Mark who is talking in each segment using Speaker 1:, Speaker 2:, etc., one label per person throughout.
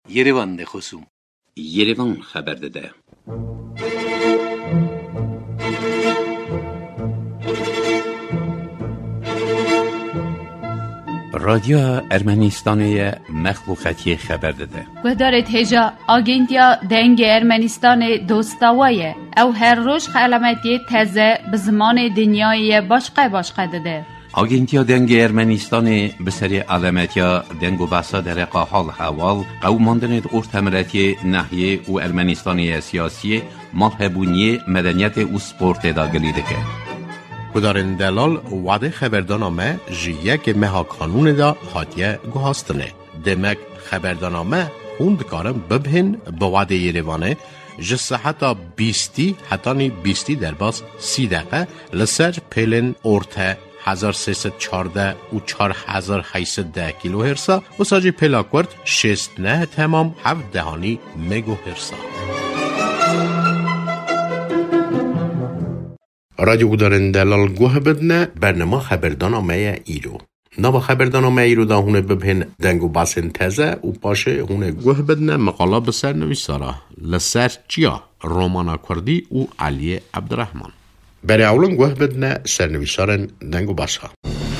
Speaker 1: Yerevan de خصوم
Speaker 2: Yerevan خبر داده. رادیو ارمنستان مخلوقاتی خبر داده.
Speaker 3: و دارد هجا آگنتیا دنگ ارمنستان دوستاویه او هر روز علامتی تازه به زمان دنیای باشقه داده.
Speaker 2: آگنتیا دنگ ارمنستان به سری علامتیا دنگ و بحثا در حال حوال قوماندن ارتمرتی نحیه و ارمنستانی سیاسی مرحبونی مدنیت و سپورت داگلیده که
Speaker 4: کدارن دلال وعده خبردانامه جیه که مها قانون دا حاتیه گوهاستنه. دمک خبردانامه خوند کارم ببهن با وعده یریوانه جسه حتی 20 در باز 30 دقیقه لسر پیلن ارته 1314 و 4810 کیلو هرسا و ساجی پلاکورد 69 تمام 7 دهانی مگو هرسا. رادیو گودارن دلال گوه بدنه برنامه خبردانامه ایرو. نوا خبردانامه ایرو دا هونه ببهن دنگو باسن تزه و پاشه هونه گوه بدنه مقاله بسر نویسارا لسر چیا رومانا کردی و علی عبدالرحمن. برای اولن گوه بدنه سرنویسارن دنگو باسا.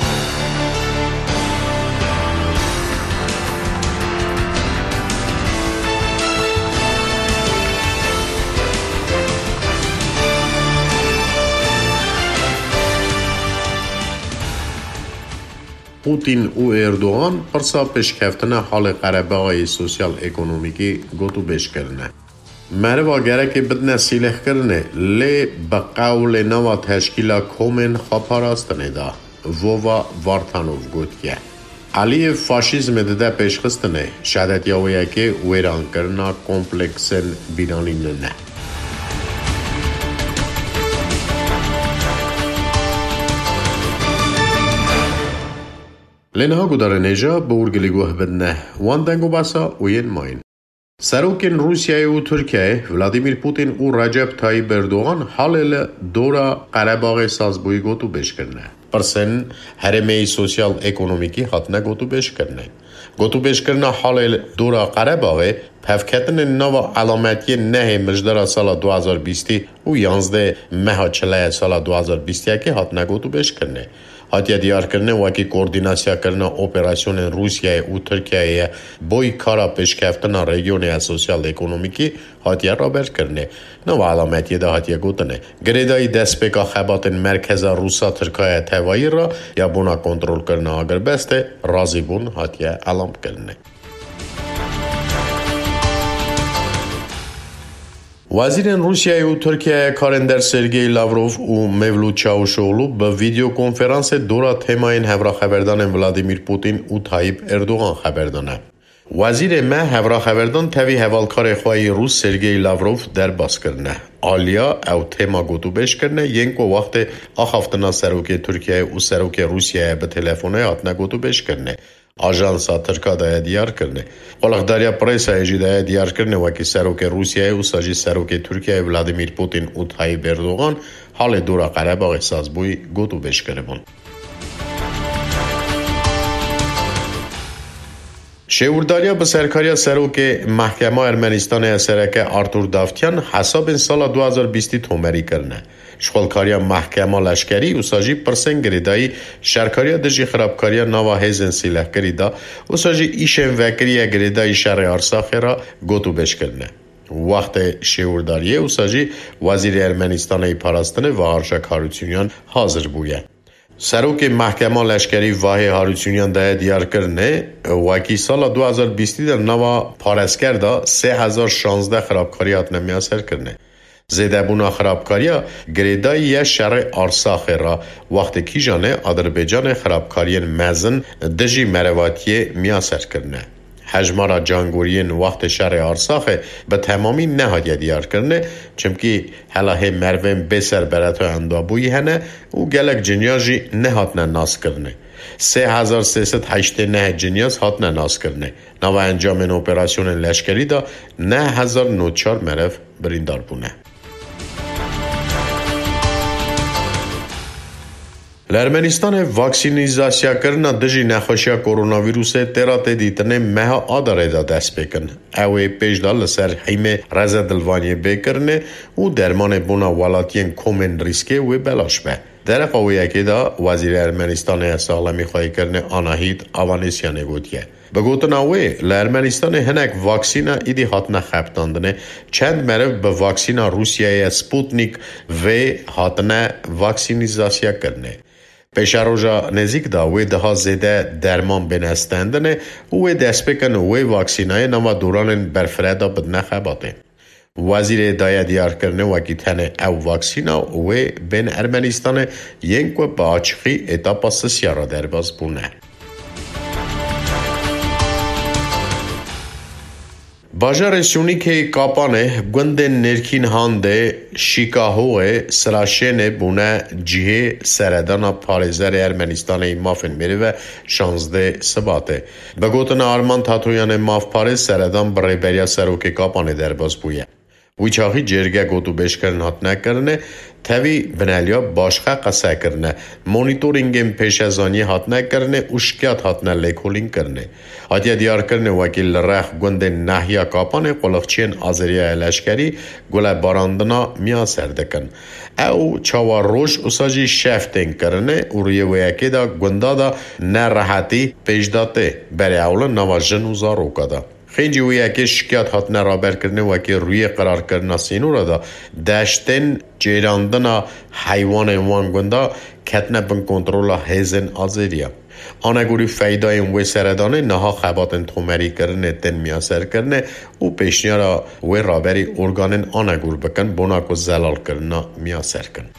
Speaker 4: پوتین و اردوغان پرسا پیشکفتن حال قرباغ سوسیال اکونومیکی گوتو بیش کرنه. مروا گره که بدنه سیلح کرنه لی بقاول نوا تشکیل کومن خواپاراستنه دا ووا وارتانوف گوت که علی فاشیزم دده پیشخستنه شدت یاویه که ویران کرنا کمپلکسن بیرانین نه. لنها گداره نجا به ارگلی گوه بدنه وان دنگو باسا و ین ماین. سروکن روسیه و ترکیه ولادیمیر پوتین و رجب طایب اردوغان حال دورا قرباغ سازبوی گوتو بیش کرنه. پرسن هرمه سوسیال اکونومیکی حتنه گوتو بیش کرنه. گوتو بیش کرنه حال دورا قرباغ پفکتن نو علامتی نه مجدر سال 2020 و 11 ماه چله سال 2021 حتنه گوتو بیش کرنه. حتی دیار کرنه وکی کوردیناسیا کرنه اپراسیون روسیه و ترکیه بوی کارا پیشکفتن ریگیون سوسیال اکونومیکی حتی رابر کرنه. نو علامتی ده حتی گوتنه. گریدای دست بکا خباتن مرکز روسا ترکیه توایی را یا بونا کنترل کرنه اگر بسته رازی بون حتی علام کرنه. وزیر روسیه و ترکیه کارندر سرگئی لاوروف و مولود چاوشوغلو به ویدیو کنفرانس دورا تیماین هفرا خبردان ولادیمیر پوتین و طایب اردوغان خبردانه. وزیر ما هفرا خبردان توی حوالکار خواهی روس سرگئی لاوروف در باز کرنه. آلیا او تیما گوتو بیش کرنه ینکو وقت آخافتنا سروک ترکیه و سروک روسیه به تلفونه آتنا گوتو بیش کرنه. آژانسا ترکا دایا دیار کرنه. قلقداریا پریسا ایجی دایا دیار کرنه وکی سروک روسیه و ساجی سروک ترکیه ولادیمیر پوتین و طایب اردوغان حال دورا قرباغ سازبوی گوتو بیش کربون. شیورداریا به سرکاریا سروک محکمه ارمنستان سرکه آرتور دافتیان حساب سال 2020 تومری کرنه. شغلکاریا محکمه لشکری و ساجی پرسنگ گریدایی شرکاریا دجی خرابکاریا نوا هیزن سیلح گریدا و ساجی ایشن وکریا گریدایی شر ارساخی را گوتو بیش کرنه. وقت شیورداریه و ساجی وزیر ارمنستان پاراستنه و هارشک هاروچونیان حاضر بویه. سروک محکمه لشکری واهی هاروچونیان ده دیار کرنه وکی سال 2020 در نوا پارسکر دا 3016 خرابکاریات نمیاسر کرنه. زیده بونا خرابکاریا گریدای یه شرع آرساخ را وقت کی جانه آذربایجان خرابکارین مزن دجی مرواتی میاسر کرنه. حجمارا جانگورین وقت شرع آرساخ به تمامی نهادی دیار کرنه چمکی حلاهی مروین بسر براتو اندابوی هنه و گلک جنیاجی نهاتنه ناس کرنه. 3389 جنیاز هاتنه ناس کرنه. نو انجام این اپراسیون لشکری دا 9094 مرف بریندار بونه. L'Ermenistane vaksinizatsiya կրնա դժի նախաշյա կորոնավիրուսը տերատեդի տնե մեհա ադարեդա դեսպեկն։ Əvə pejda լսər հիմե ռազադլվանի բեկրնե ու դերմանը բունա վալատիեն կոմեն ռիսկե ու բելաշբե։ Դերը խավույակի դա վազիր Ermenistane սաղլամի խայի կրնե Անահիտ Ավանեսյանը գոտիե։ Բգոտնավե l'Ermenistane հնակ վաքսինա իդի հատնա խապտանդնե չեն մերև բվաքսինա Ռուսիայի Sputnik V հատնա վաքսինիզացիա կրնե։ Peşaroja nezik da ve daha zede derman benestendine ve despekan ve vaksinaya nama duranın berfreda bidne xebate. Vazir daya diyar karne vakitane ev vaksina ve ben Ermenistan'e yenkwe bağçıqi etapası siyara derbaz bune. Բաժարը Սյունիքի կապան է, գնդեն ներքին հանդ է, շիկահող է, սրաշեն է, բուն է, ջիհ է, սերեդանա պարեզար է Ermenistan'e մաֆեն մերևը շանզդե սբատ է։ Բգոտնը Արման Թաթոյան է մավ պարեզ սերեդան բրեբերյա սերոք է կապան է դերբազ բույ է։ Ուիչախի ջերգա գոտու բեշկրն հատնակրն է, թավի բնալյա բաշխա կասակրն է, մոնիտորինգեն պեշազանի հատնակրն է, ուշկյատ հատնա լեքոլին կրն է։ Ատյա դիարկրն է վակիլ լրախ գոնդեն նահյա կապան է, qolıqçien Azeriya լաշկերի գոլա բարանդնա միասերդկն։ Əu çavarroş usaji şeften կրն է, ուրիևոյակե դա գոնդադա նարահատի պեժդատե, բերեավլը նավաժն ու զարոկադա։ Խենջի ույակե շկյատ հատնա ռաբեր կրնե վակե ռույե qrar կրնա սինուրա դա դաշտեն ջերանդնա հայվան են գնդա քետնա բն կոնտրոլա հեզեն Ազերիա Անագուրի ֆայդային վեսերադանը նահա խաբատեն թոմերի կրնե տեն միասեր կրնե ու պեշնյարա ու ռաբերի օրգանեն անագուր բկն բոնակո զալալ կրնա միասեր կն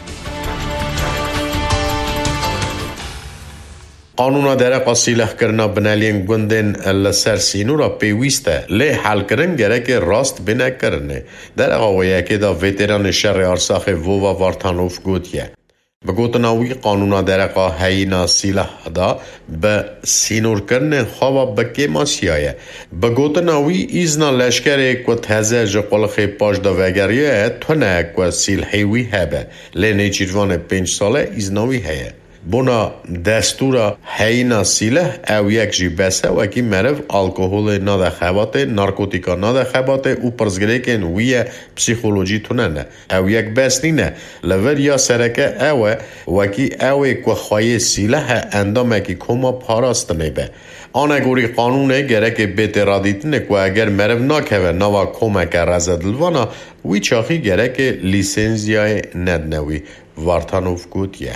Speaker 4: Qanuna qasîleh kirina bineliyên gundên li ser sînûra pêwîst e lê helkirin gereke rast bine kirinê. Dere awayekê da veteranê şerê Arsaxê Vova Vartanov gotiye. Bi gotina wî qanûna dereqa heyîna sîleh da bi sînûrkirinên xava bi kêmasiya ye. Bi gotina wî îzna leşkerê ku teze ji qulixê paş da vegeriye tune ku sîlhê wî hebe. Lê nêçîrvanê 5 sale îzna wî heye. Buna destura heyna silah ev yek jî bese wekî merev alkoholê nade xebate, narkotika nade xebate û pirzgirêkên wî ye psîxolojî tune ne. Ew yek bes nîne. Li vir ya sereke ew e wekî ew ê ku xwayê sîlahe endamekî koma parastinê be. Anegorî qanûnê gerekê bêtêradîtinê ku eger merev nakeve nava komeke rezedilvana wî çaxî gerekê lîsenziyayê nedne wî. Vartanov gotiye.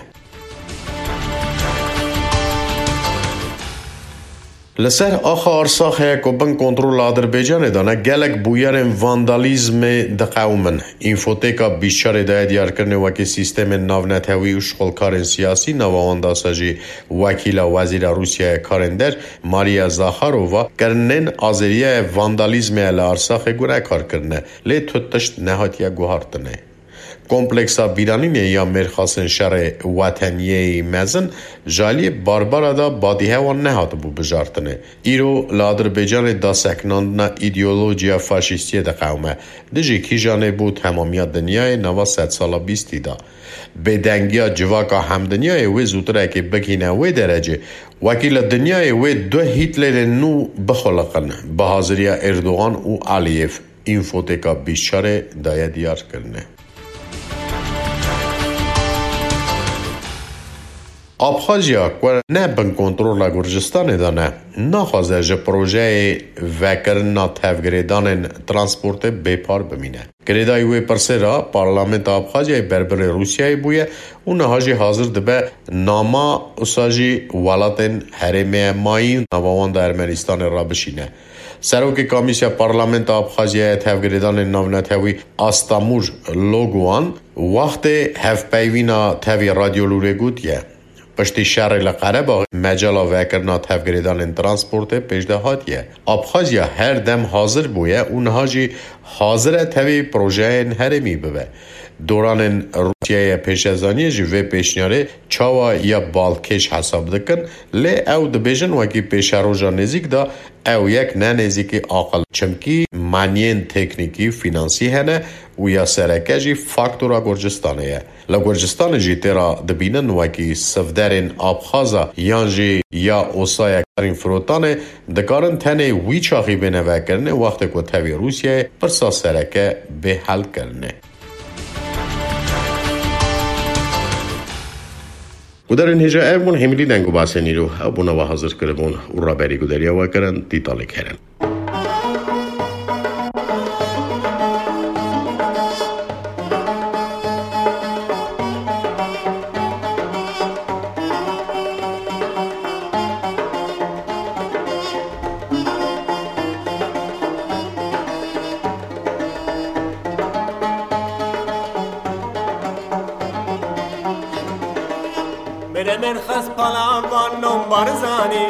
Speaker 4: Լսեր ախա Արցախը կոբն կոնտրոլ Ադրբեջանը դանա գալակ բույարեն վանդալիզմը դղաումն ինֆոտեկա բիշարը դայդյարկրնե վակի սիստեմեն նավնաթավի ուշխոլքարեն սիասի նավավանդասաժի վակիլա վազիրա Ռուսիայի կարենդեր Մարիա Զախարովա կրնեն Ազերիա վանդալիզմը ալ Արցախը գուրակար կրնե լե թուտշտ նահատիա գոհարտնե Kompleksa Biranînê ya Mêrxasên şerê Wateniyê mezin jaliyê barbara da badihewan nehatibû bijartinê. Îro li Adribêcanê daseknandina îdeolojiya faşîstiyê diqewme. Dijî kîjanê bû temamiya dinyayê nava sed sala bîstî da. Bêdengiya civaka hemdinyayê wê zûtirekê bigîne wê derecê wekî li dinyayê wê du Hitlerên nû bixweliqin bi haziriya Erdogan û Aliyev. Infoteka Bîşarê daye diyar kirine. Abxazya ku ne bin kontrola Gürcistanê da ne naxwaze ji projeyê vekirina tevgirêdanên transportê bêpar bimîne. Girêdayî wê pirsê ra Parlamenta Abxazyayê berberê Rûsyayê bûye û niha jî hazir dibe nama wisa jî welatên herêmê mayî navawanda Ermenistanê ra bişîne. Serokê Komîsya Parlamenta Abxazyaya tevgirêdanên navnetewî Astamur Loguan wextê hevpeyvîna tevî radyolûrê gotiye. Piştî şerê li Qerebağê mecala vekirina tevgirêdanên transportê pêşdehatiye. Abxazya her dem hazir bûye û niha jî hazir e tevî projeyên herêmî bibe. Doranên Rûsyayê pêşezaniyê jî vê pêşniyarê çawa ya balkêş hesab dikin lê ew dibêjin wekî pêşeroja nêzik da ew yek ne nêzîkî aqil çimkî maniyên teknîkî finansî hene و یا سرکه جی فاکتورا گرجستانه لگرجستان جی تیرا دبینن وکی سفدرین آبخازا یان جی یا اوسای کرین فروتانه دکارن تنه وی چاقی بینوه کرنه وقت که تاوی روسیه پرسا سرکه به حل کرنه. گودرین هجا ایمون همیلی دنگو باسنی رو ابونا و حاضر کربون و را بری گودریا و کرن دیتالی کرن.
Speaker 1: من خس پلاوانم بارزانی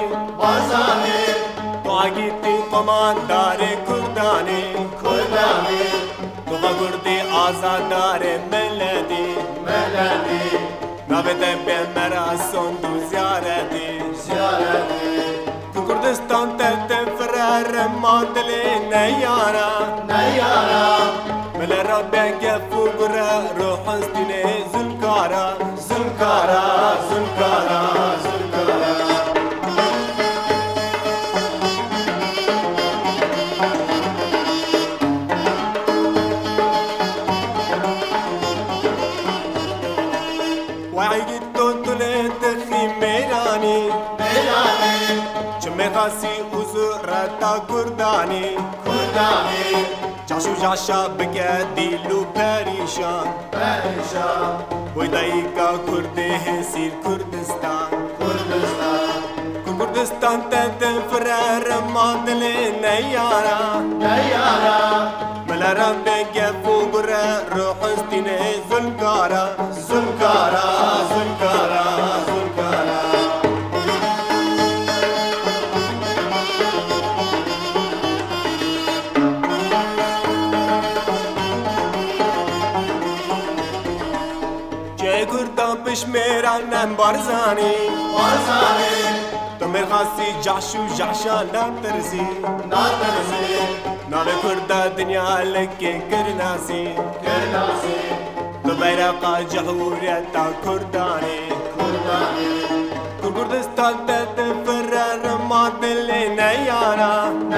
Speaker 1: تو آگیتی قماندار کردانی تو بگردی آزادار ملدی نبیده به مراسون دو زیارتی تو کردستان تد فرار مادلی نیارا مل ربی گفو گره روح استینه زنکارا وعيد تولد في ميراني چمخاسی وزرتا کردانی جاشو جاشا بگه دیلو پریشان ویدایی کا کرده سیر کردستان تد فرار مادل نیارا ملرم بگه فوگره روح استینه زنکارا پشمیرانم بارزانی تو مرخاسی جاشو جاشا نترزی ناله کرده دنیا لکی کرناسی تو بیرقا جهوریتا کردانی کردستان تد فرار مادل نیارا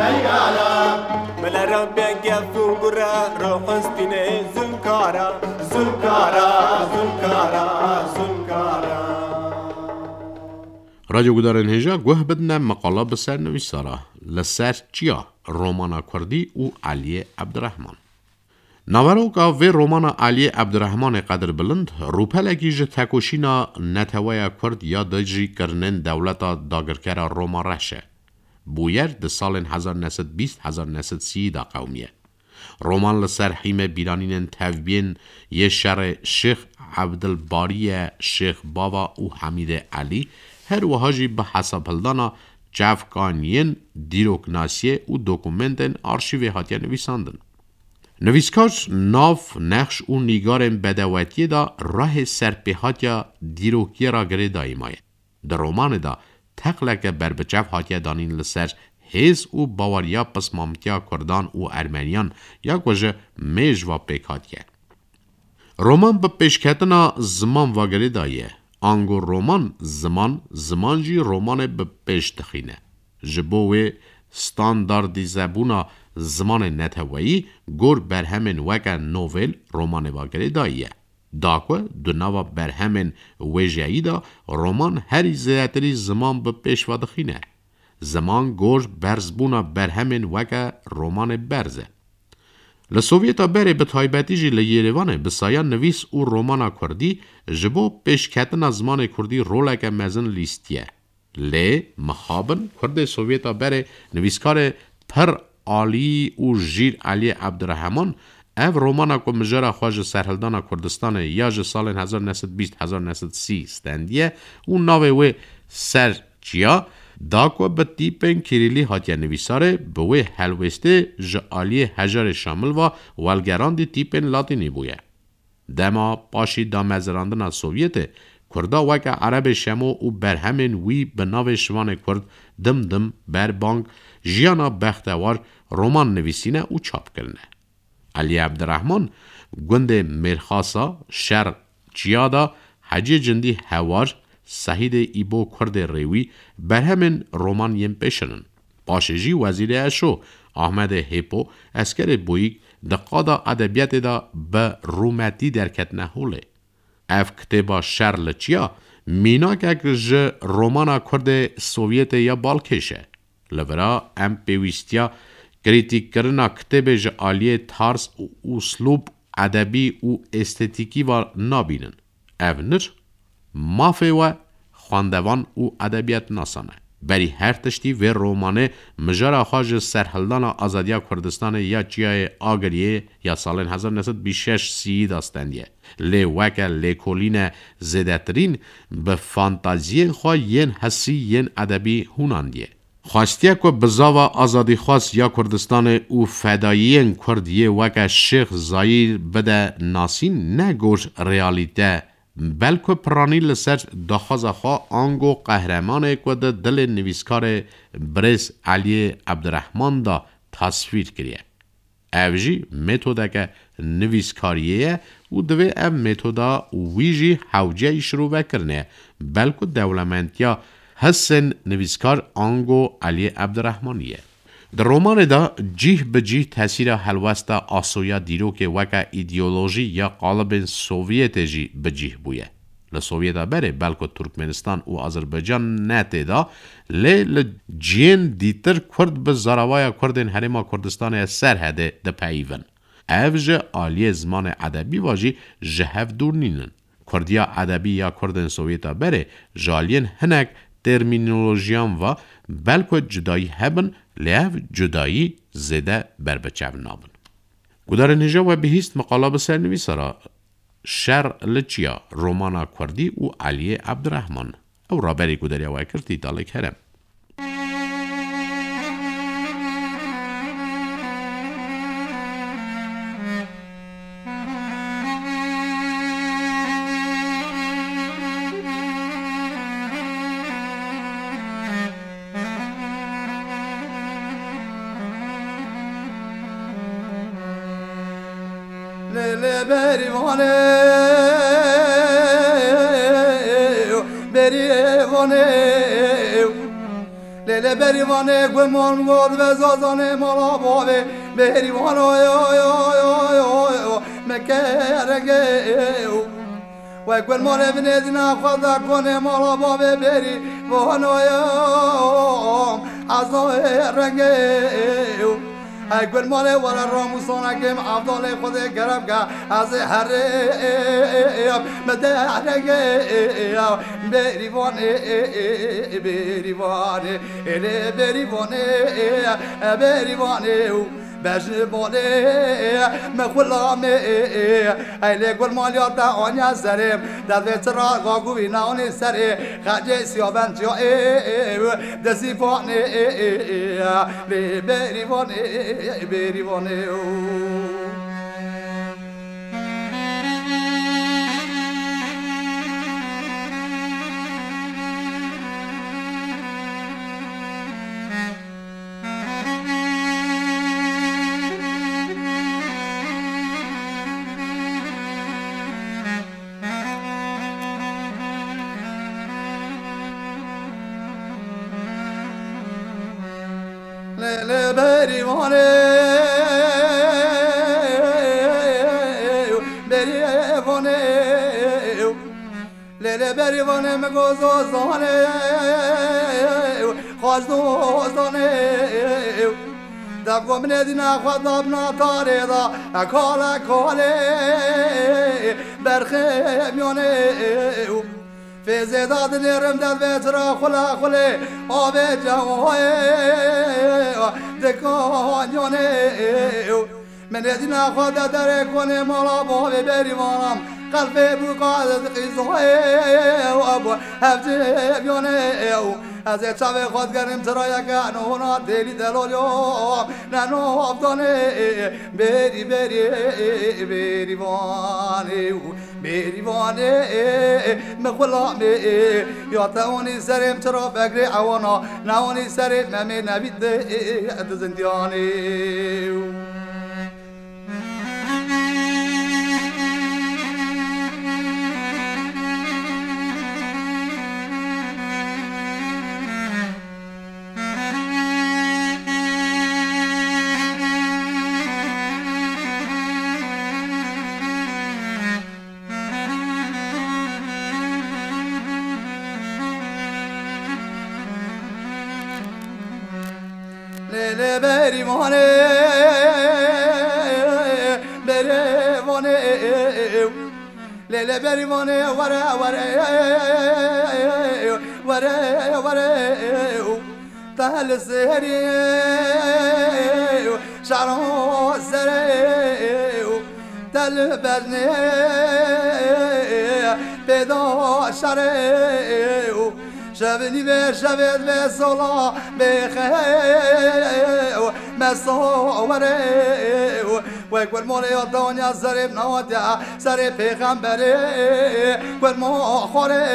Speaker 1: ملرم بگه فوگره روح استینه زنکارا
Speaker 4: رادیو گودارن هجا گوه بدنه مقاله بسر نویسارا لسر چیا رومانا کردی و علی عبدالرحمن نوروکا و رومانا علی عبدالرحمن قدر بلند روپلگی جه تکوشینا نتویا کرد یا دجی کرنن دولتا داگرکر روما رشه بویر ده سال 1920-1930 دا قومیه رومان لسر حیم بیرانین تفبین یه شر شیخ عبدالباری شیخ بابا و حمید علی هر وحاجی به حساب هلدانا جفکانین دیروکناسیه و دوکومنتن آرشیوی هاتیه نویساندن. نویسکار ناف نقش و نیگارن بدواتیه دا راه سرپیحاتیا دیروکیه را گره دایمایه. در رومان دا تقلق بربچف هاتیه دانین لسر هیز و باوریا پس مامتیا کردان و ارمنیان یا گوشه میج و پیکاتیه. رومان به پیشکتنا زمان واگره دایه. آنگو رومان زمان جی رومان به پیش دخینه. جبوه ستانداردیزه بونا زمان نتوایی گور برهمن وگه نوول رومان واگره دایه. داکوه دناوا برهمن ویجایی دا رومان هری زیادری زمان به پیش و دخینه. زمان گور برزبونا برهمن وگه رومان برزه. لسوویتا بره به تایبتی جی لیریوانه بسایان نویس او رومانا کردی جبو پیشکتن از زمان کردی رولک مزن لیستیه. لی مخابن کرد سوویتا بره نویسکار پر عالی او جیر علی عبدالرحمن او رومانا که مجرا خواج سرهلدانا کردستان یا جه سال 1920-1930 ستندیه او ناوه سر چیا داکو به تیپن کریلی هاتیا نویساره بوی حلوسته جعالی هجار شامل و والگران دی تیپن لاتینی بویه. دما پاشی دا مزراندنا سوویت کردا وکا عرب شمو و برهمین وی بناو شوان کرد دم بر بانک جیانا بختوار رومان نویسینه و چاپ کرنه. علی عبدالرحمن
Speaker 5: گند مرخاسا شر جیادا حجی جندی هوار سهید ایبو کرد ریوی برهمن رومان یم پیشنن. باشجی وزیر اشو احمد هیپو اسکر بویگ دقادا ادبیات دا به رومتی درکت نهوله. اف کتابا شر لچیا مینا که ج رومانا کرد سوویت یا بالکشه. لورا ام پیویستیا کریتیک کرنا کتاب ج آلیه تارس و اسلوب ادبی و استتیکی و نابینن. اف نر مافه و خواندوان و ادبیات ناسانه. بری هر تشتی و رومانه مجرا خواج سرحلدان آزادیا کردستان یا چیای آگریه یا سال 1926 سی داستندیه. لی وکا لی کولین زدترین به فانتازی خواه ین حسی ین ادبی هوناندیه. خواستیه که بزاوا آزادی خواست یا کردستان او فدایین کردیه وکا شیخ زایر بده ناسین نگوش ریالیته بلکه پرانی لسر دخواز خواه آنگو قهرمان که ده دل نویسکار برس علی عبدالرحمن دا تصویر کریه. اوجی متوده که نویسکاریه و دوی او متوده ویجی حوجه شروع بکرنه بلکه دولمنتیا حسن نویسکار آنگو علی عبدالرحمنیه. در رومان دا جیه به جیه تاثیر حلوستا آسویا دیرو که وکا ایدئولوژی یا قالب سوویت جی به جیه بویه. لسوویتا بره بلکه ترکمنستان و آذربایجان نته دا جین دیتر کرد به زراوای کردن هرما کردستان سرحده ده پیون. اوج آلی زمان ادبی واجی جهف دور نینن. کردیا ادبی یا کردن سوویتا بره جالین هنک ترمینولوژیان و بلکه جدایی هبن لیو جدایی زده بر بچه نابن. گدار نجا و بهیست مقاله بسر نویسارا شر لچیا رومانا کردی و علی عبدالرحمن او رابری گداریا و کرتی دالک هرم.
Speaker 6: Lele berivane gweman god vezazane mala bave berivano yo mekerege ve gweman evnedina khada kone mala bave berivano yo azorege ای گل ماله ولا راموسانا کم افضل خود گرم که از هر مدرگه بریوانه بریوانه بریوانه بریوانه بجبانه مخلامه ایله گل مالیات آنیا سرم در چرا گاگوی نانی سر خجه سیابن جا دسیفانه بریوانه بریوانه بریوانه بریوانه لیل بریوانه مگوزانه خوازدوزانه دقو من دینا خداب ناتاره دا اکالا کاله برخمیانه فیزه داد نیرم داد ویترا خلا خله آب جوای دکانیانه من دینا خدا در کنه مالا بابه بریوانم قلب بوقاد قیزای و هفته بیانه از چاوه خود گرم ترا یکن هونا دلی دلولیو ننو افدانه بری بری بریوانه بریوانه مخلامه یا تاونی سرم ترا فکر عوانا نوانی سرم ممی نبید زندیانه لیلی بریوانه بریوانه لیلی بریوانه وره وره وره وره تهل سهری شعران سری تل بزنی پیدا شری شبنی به شبت به صلاح به خیر مصوره وكل مولى الدنيا زرب نواتع زرب پیغمبره كل مخوره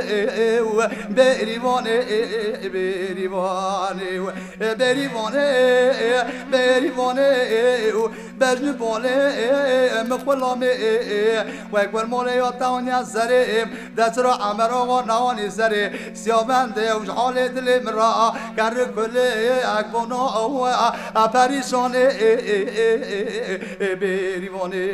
Speaker 6: بریوانه بریوانه بریوانه بریوانه بجن باله مخلامه وكل مولى الدنيا زرب دسر عمر و نوانی زرب سیابنده و حال دل مرا کر کل اکبونا و پریشانه بریوانه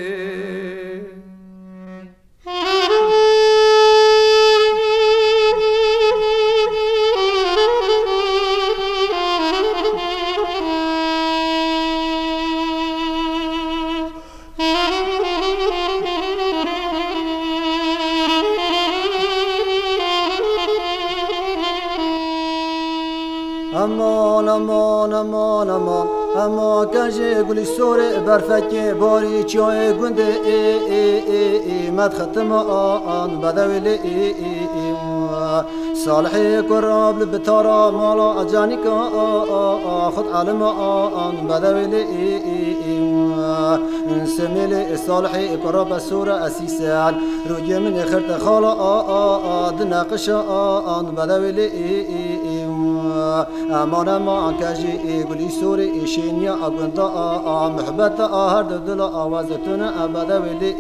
Speaker 7: امان امان امان امان اما کجه گلی سوره برفک باری چای گنده مد ختم آن بدویل صالحی کراب بتارا مالا اجانی که خود علم آن بدویل سمیل صالحی کراب سوره اسیسان روی من خرط خالا دنقش آن بدویل امان امان کجی گلی سوره ایشینیا اگندا محبت هر دل آوازتون ابدا ولی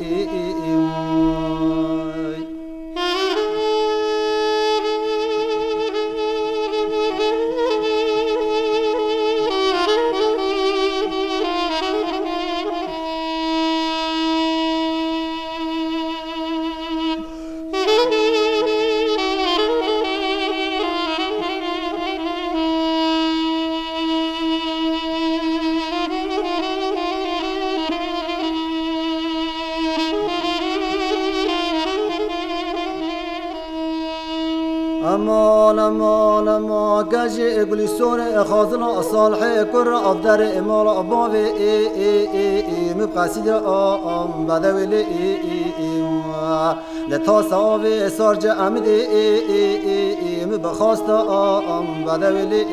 Speaker 7: امان امان امان کجی گلی سوره خازنا صالح کر افدر امال اباوی مقصد آم بدویل لتاس آوی سارج امد مبخواست آم بدویل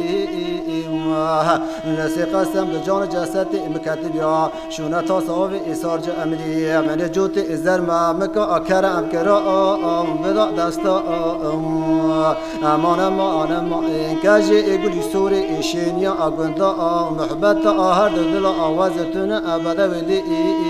Speaker 7: نسی قسم بجان جسد مکتب یا شونه تاس آوی سارج امدی من جوت ازرم مکا اکرم کرا آم بدا دستا امان امان امان کجی گلی سوره ایشینیا اگندا محبت هر دل آوازتون ابدا ولی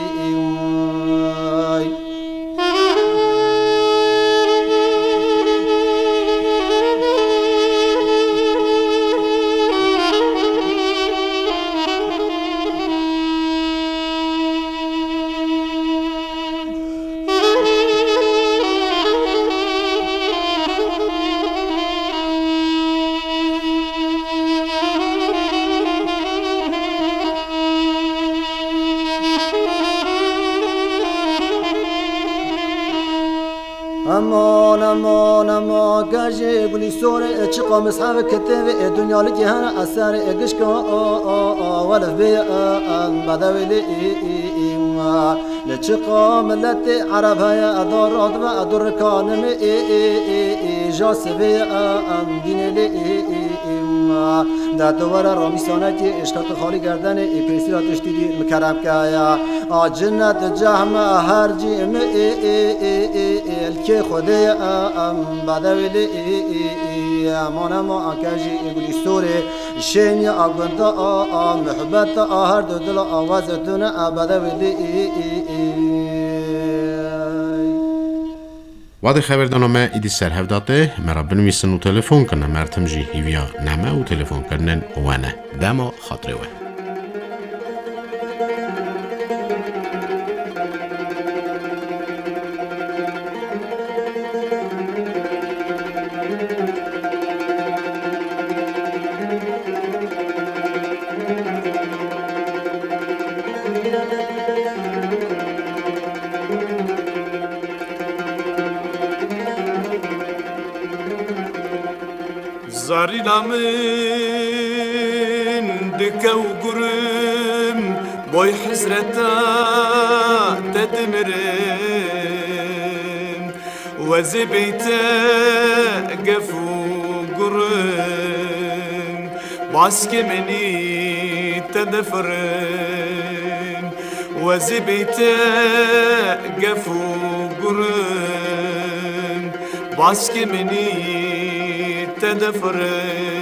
Speaker 7: امان امان امان کجی گلی سوره چقا مصحف کتاب دنیا لجهان اثر گشکا ولف بی بدویل لچقا ملت عرب هيا ادارات و ادور کانم جاس بی دین در دوار رامیسانه که اشکات خالی گردن پیسیرات اشتیدی مکرم که یا جنت جهم هر جیم الکی خودی بدویل امان ما کجی گلی سوره شینی اگندا محبت هر دو دل آوازتون بدویل
Speaker 5: وادي خبردنامه ایدی سرهفداته مرا بنویسن و تلفن کنن مرتم جی هیویا نمه و تلفن کنن وانه دما خاطره وه
Speaker 1: زارينا من دكا وقرم بوي حسرتا تدمرم وزبيتا قفو قرم باسك مني تدفرم وزبيتا قفو قرم باسك مني تدفرم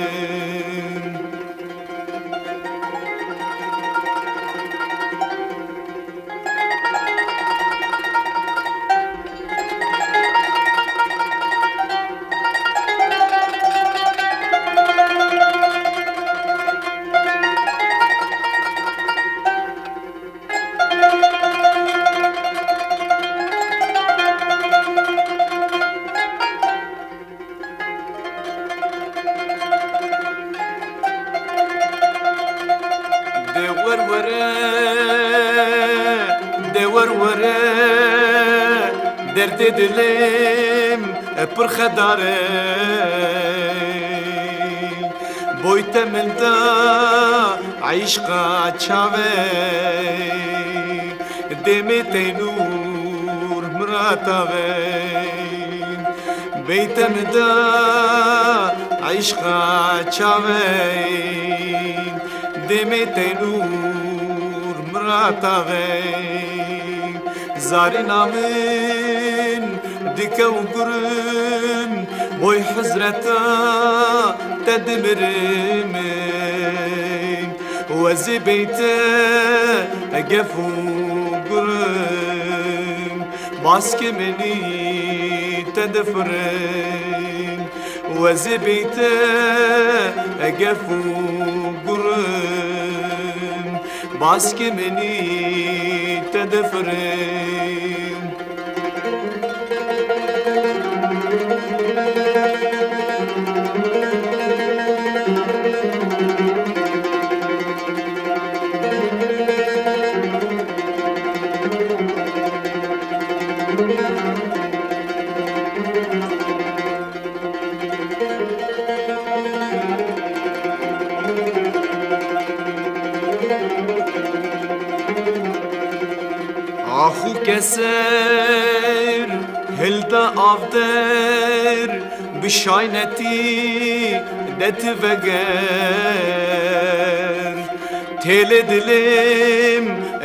Speaker 1: درد دلم پر خداره بویت من دا عشقا چاوه دمت نور مراتاوه بیت من دا عشقا چاوه دمت نور مراتاوه زارينا من دكا وقرم بوي حزرتا تدمرم وزبيتا قفو قرم باسك مني تدفرم وزبيتا قفو قرم باسك مني تدفرم آخو کسر هلدا آفدر بشاینتی دت وگر تل دلم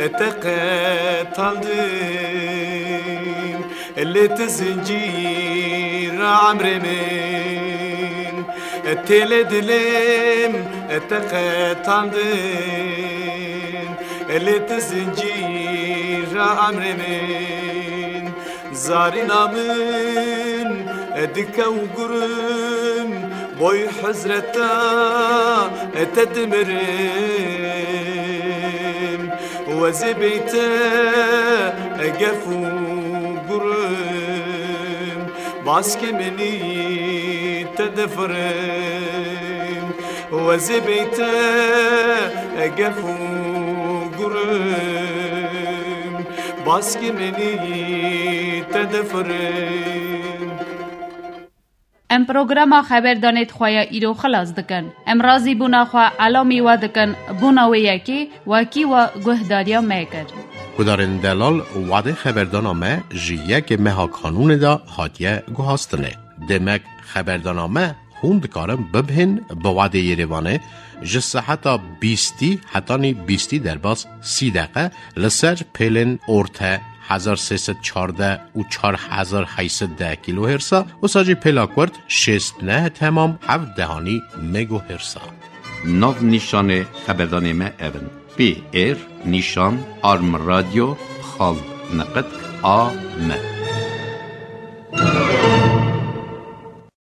Speaker 1: اتقتالدم اللي زنجير عمر من تل دلم اتقتالدم اللي زنجير عمر من زارينا من دكا وقرم بوي حزرتا تدمرم وزبيتا قفو قرم باسك مني تدفرم وزبيتا قفو قرم باسك مني تدفرم
Speaker 3: ام پروگراما خبر دانید خواه ایرو خلاص دکن. ام رازی بونا خواه علامی و دکن بونا و یکی وکی و گهداریا میکر.
Speaker 5: کدارن دلال وعده خبردانامه جیه که مها کانون دا حادیه گوهاستنه. دمک خبردانامه خوند کارم ببهن به وعده یریوانه جسه حتی 20 حتی 20 در باز 30 دقیقه لسر پیلن ارته 1314 و 4810 کیلو هرسا و ساجی پلاکورد 69 تمام 7 دهانی مگو هرسا.
Speaker 2: ناو نیشان خبردان ما اون بی ایر نیشان آرم رادیو خال نقد آ م